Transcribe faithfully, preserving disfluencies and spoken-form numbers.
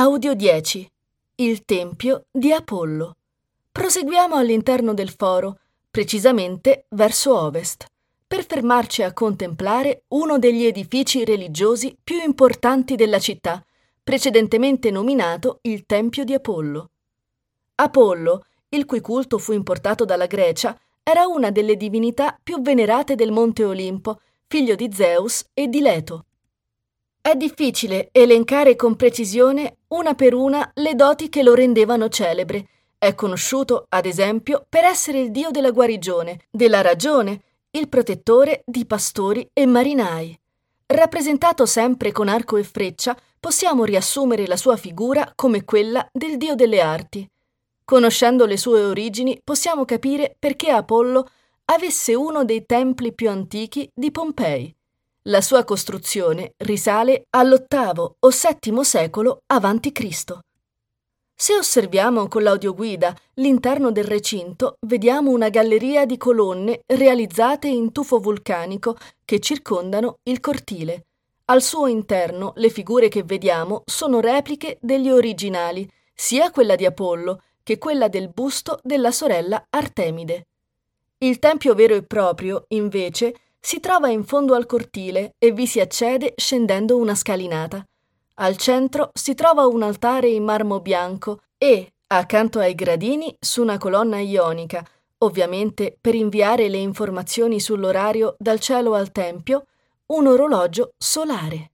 Audio dieci. Il tempio di Apollo. Proseguiamo all'interno del foro, precisamente verso ovest, per fermarci a contemplare uno degli edifici religiosi più importanti della città, precedentemente nominato il Tempio di Apollo. Apollo, il cui culto fu importato dalla Grecia, era una delle divinità più venerate del Monte Olimpo, figlio di Zeus e di Leto. È difficile elencare con precisione una per una le doti che lo rendevano celebre. È conosciuto, ad esempio, per essere il dio della guarigione, della ragione, il protettore di pastori e marinai. Rappresentato sempre con arco e freccia, possiamo riassumere la sua figura come quella del dio delle arti. Conoscendo le sue origini, possiamo capire perché Apollo avesse uno dei templi più antichi di Pompei. La sua costruzione risale all'ottavo o settimo secolo avanti Cristo. Se osserviamo con l'audioguida l'interno del recinto, vediamo una galleria di colonne realizzate in tufo vulcanico che circondano il cortile. Al suo interno le figure che vediamo sono repliche degli originali, sia quella di Apollo che quella del busto della sorella Artemide. Il tempio vero e proprio, invece, si trova in fondo al cortile e vi si accede scendendo una scalinata. Al centro si trova un altare in marmo bianco e, accanto ai gradini, su una colonna ionica, ovviamente per inviare le informazioni sull'orario dal cielo al tempio, un orologio solare.